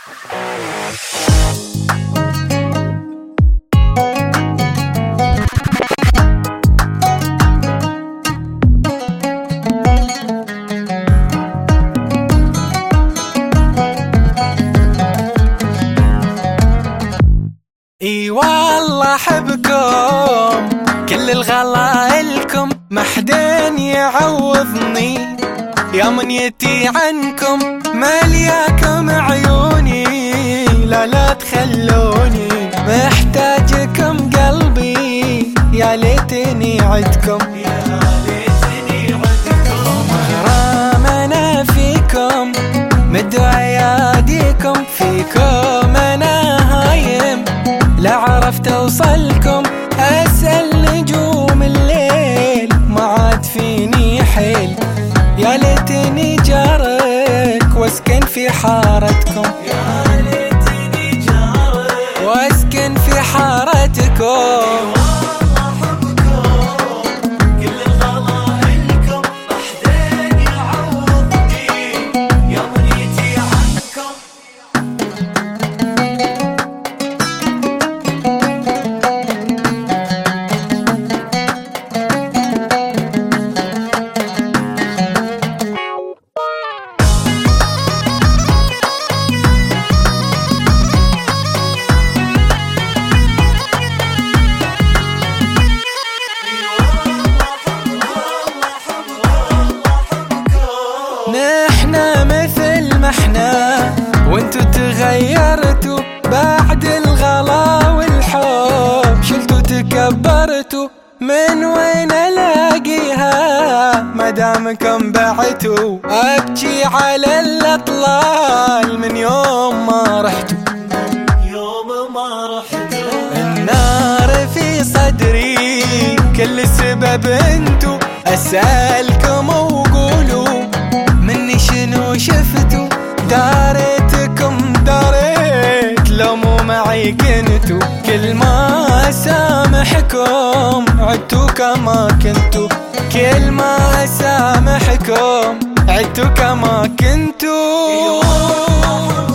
اي والله احبكم كل الغلا الكم، ما حدين يعوضني يا منيتي عنكم، ملياكم عيوني لا تخلوني، محتاجكم قلبي يا ليتني عدكم، غرامنا فيكم مد اياديكم، فيكم انا هايم لا عرفت اوصلكم، اسأل نجوم الليل ما عاد فيني حيل، يا ليتني جارك واسكن في حارتكم، يا ليتني جارك واسكن في حارتكم. نحنا مثل ما احنا وانتو تغيرتوا، بعد الغلا والحب شلتوا تكبرتوا، من وين الاقيها مدامكم بعتوا، ابكي على الاطلال من يوم ما رحتوا، النار في صدري كل سبب انتو، اسألكم وقولوا مني شنو شفتوا، داريتكم داريت لو مو معي كنتوا، كل ما اسامحكم عدتوا كما كنتوا، كل ما اسامحكم عدتوا كما كنتوا.